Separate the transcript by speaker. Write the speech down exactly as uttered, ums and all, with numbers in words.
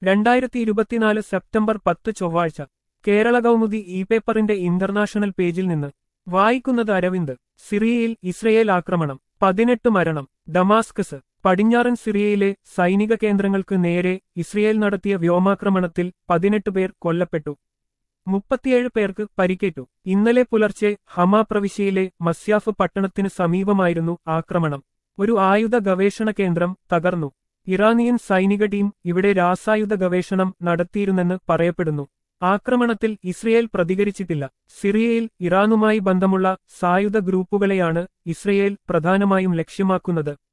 Speaker 1: രണ്ടായിരത്തി ഇരുപത്തിനാല് സെപ്റ്റംബർ പത്ത് ചൊവ്വാഴ്ച കേരള കൗമുദി ഇ പേപ്പറിന്റെ ഇന്റർനാഷണൽ പേജിൽ നിന്ന് വായിക്കുന്നത് അരവിന്ദ്. സിറിയയിൽ ഇസ്രയേൽ ആക്രമണം, പതിനെട്ട് മരണം. ഡമാസ്കസ്. പടിഞ്ഞാറൻ സിറിയയിലെ സൈനിക കേന്ദ്രങ്ങൾക്ക് നേരെ ഇസ്രയേൽ നടത്തിയ വ്യോമാക്രമണത്തിൽ പതിനെട്ട് പേർ കൊല്ലപ്പെട്ടു. മുപ്പത്തിയേഴ് പേർക്ക് പരിക്കേറ്റു. ഇന്നലെ പുലർച്ചെ ഹമാ പ്രവിശ്യയിലെ മസ്യാഫ് പട്ടണത്തിന് സമീപമായിരുന്നു ആക്രമണം. ഒരു ആയുധ ഗവേഷണ കേന്ദ്രം തകർന്നു. ഇറാനിയൻ സൈനിക ടീം ഇവിടെ രാസായുധ ഗവേഷണം നടത്തിയിരുന്നെന്ന് പറയപ്പെടുന്നു. ആക്രമണത്തിൽ ഇസ്രയേൽ പ്രതികരിച്ചിട്ടില്ല. സിറിയയിൽ ഇറാനുമായി ബന്ധമുള്ള സായുധ ഗ്രൂപ്പുകളെയാണ് ഇസ്രയേൽ പ്രധാനമായും ലക്ഷ്യമാക്കുന്നത്.